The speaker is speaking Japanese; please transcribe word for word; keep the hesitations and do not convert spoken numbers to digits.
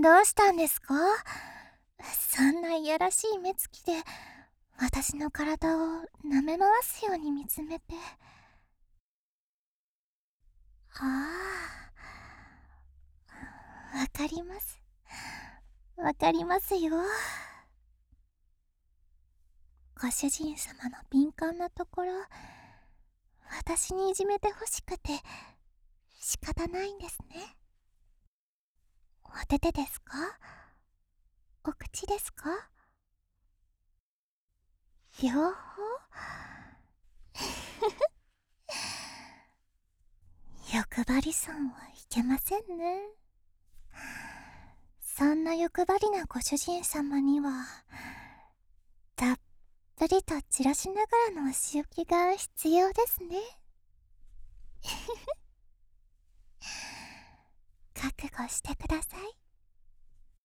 どうしたんですか？そんないやらしい目つきで私の体を舐め回すように見つめて。ああ、わかります。わかりますよ。ご主人様の敏感なところ、私にいじめてほしくて仕方ないんですね。お手手ですか？お口ですか？両方？欲張りさんはいけませんね。そんな欲張りなご主人様にはたっぷりと散らしながらのお仕置きが必要ですね。覚悟してください。